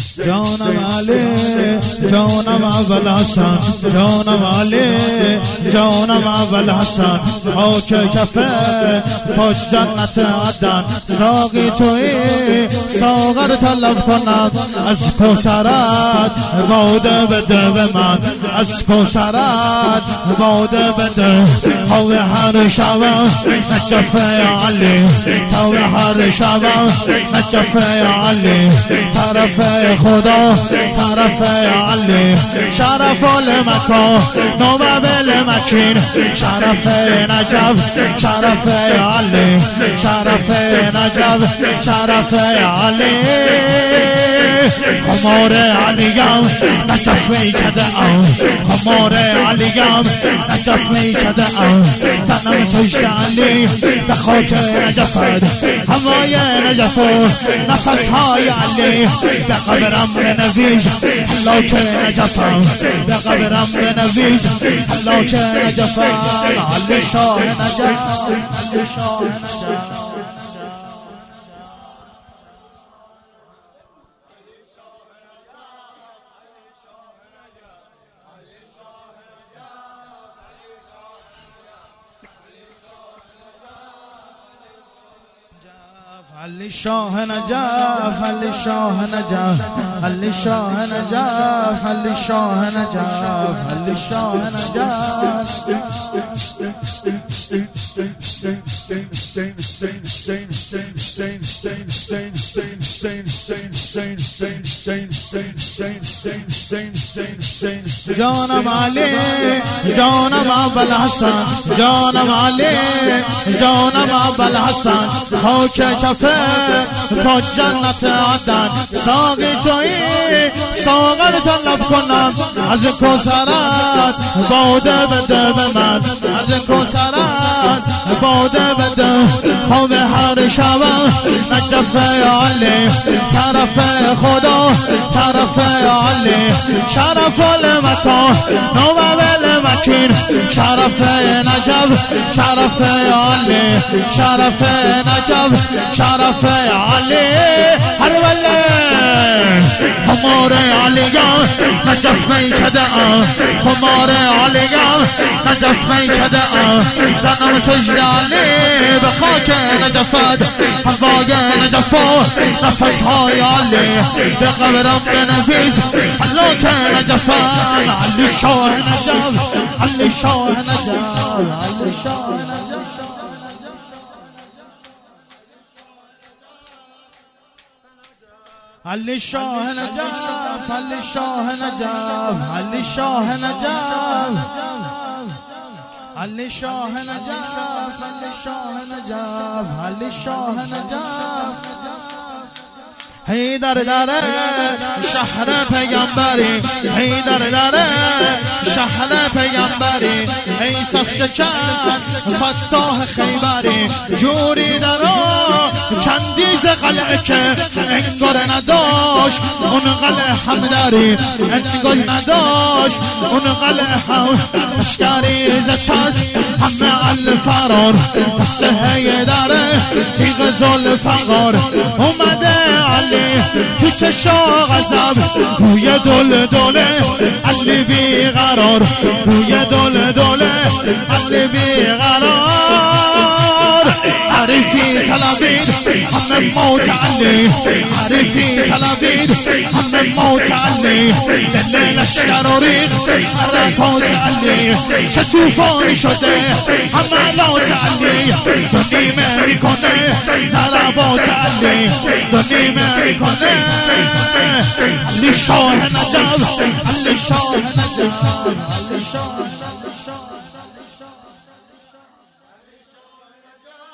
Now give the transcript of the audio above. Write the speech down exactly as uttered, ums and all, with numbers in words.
جانم علی جانم اول حسن جانم علی جانم اول حسن خاک کفه پاش جنت عدن ساقی توی ساغر طلب کنم از کوثرت باده بده به من از کوثرت باده بده تو هر شب نجف علی تو هر شب نجف علی طرف خدا طرف علی شرف المکان نوبل مکین شرف نجف شرف علی شرف نجف شرف علی خمار علیم نجف میکده ام خمار علیم نجف میکده ام زنم سجد علی به خاک نجفت هوای نجف نفس های علی به قبرم بنویس حلاک نجفم به قبرم بنویس حلاک نجفم علی شاه نجف علی شاه نجف علی شاه نجف علی شاه نجف علی شاه نجف علی شاه نجف علی شاه نجف جانم علی جانم ابوالحسن حسن جانم علی جانم ابوالحسن حسن خاک کفه پا جنت عدن ساقی تویی ساغر طلب کنم از کوثرت باده بده به من از کوثرت باده بده خواب هر شب نجف علی طرف خدا طرف علی شرف المکان نوبل مکین شرف نجف شرف علی شرف نجف شرف علی هر وله خمار علیان نجف میکده ام خمار علیان نجف میکده ام زنم سجد علی به خاک نجفت هوای نجف نفس های علی به قبرم بنویس حلاک نجفت علی شاه نجف علی شاه نجف علی شاه نجف علی شاه نجف علی شاه نجف علی شاه نجف علی شاه نجف علی شاه نجف علی شاه نجف حیدر داره شهر پیغمبری حیدر داره شهر پیغمبری ای صف شکن فتاح خیبری جوری درو کندیز قلعه که انگار نداشت اون قلعه هم داری انگار نداشت اون قلعه هم اشکری زتاز همه الفرار قصه حیدره تیغ ذوالفقار اومده علی تو چشا غضب روی دل دوله علی بیقرار روی دل دوله علی بیقرار عریفی طلبید همه موت علی عریفی طلبید همه موت علی دل لشکر و ریخ حرکات علی چه توفانی شده حملات علی دو نیمه میکنه ضربات علی دو نیمه میکنه علی شاه نجف علی شاه نجف علی شاه